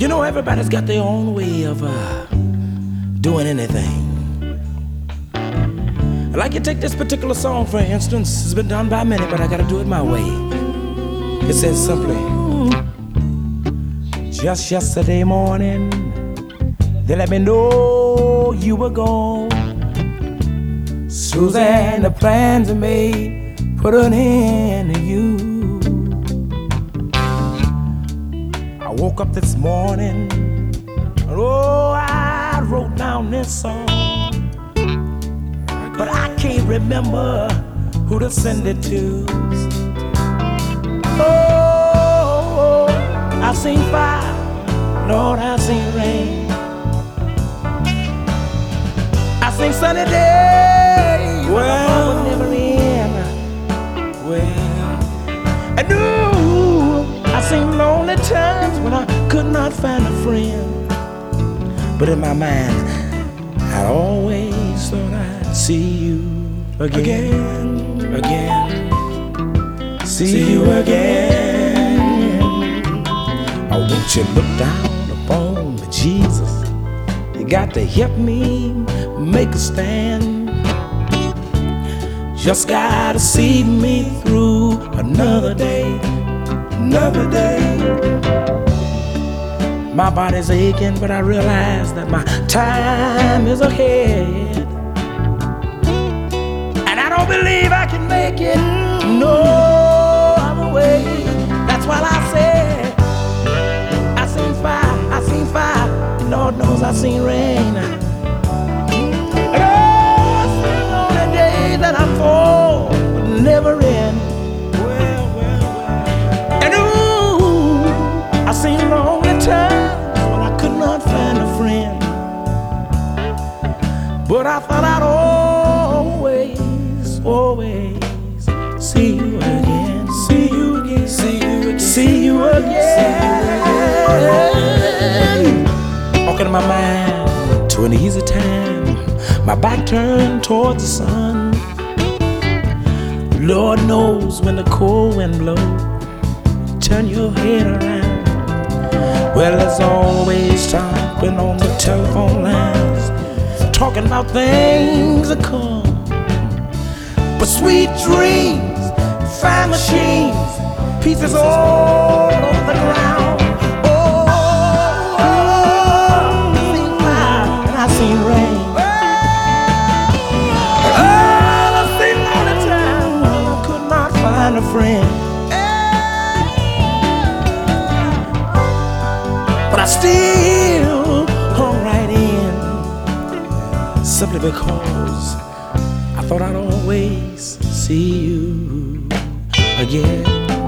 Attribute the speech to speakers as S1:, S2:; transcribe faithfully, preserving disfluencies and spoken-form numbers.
S1: You know, everybody's got their own way of uh, doing anything. Like you take this particular song, for instance. It's been done by many, but I gotta do it my way. It says simply, just yesterday morning, they let me know you were gone. Suzanne, the plans I made put an end to you. I woke up this morning, and oh, I wrote down this song, but I can't remember who to send it to. Oh, I seen fire, Lord, I seen rain, I seen sunny days, well, never end. Well, and ooh, I seen lonely times when I could not find a friend. But in my mind, I always thought I'd see you again, again, see you again. Oh, won't you look down upon me, Jesus? You got to help me make a stand. Just gotta see me through another day, another day. My body's aching, but I realize that my time is ahead, and I don't believe I can make it no other way. That's why I said I seen fire, I seen fire, Lord knows I seen rain. And oh, I seen on the day that I'm for would never end. Well, well, well. And ooh, I seen lonely times when I could not find a friend. But I thought I'd always, always see you again, see you again, see you again, see you again. Walking in my mind to an easy time, my back turned towards the sun. Lord knows when the cold wind blows, turn your head around. Well, there's always something on the telephone lines, talking about things that come, but sweet dreams, fine machines, pieces all over the ground. Oh, oh, oh, I seen fire and I seen rain. Oh, I seen lonely time when I could not find a friend. But I still hung right in, simply because I thought I'd always see you again.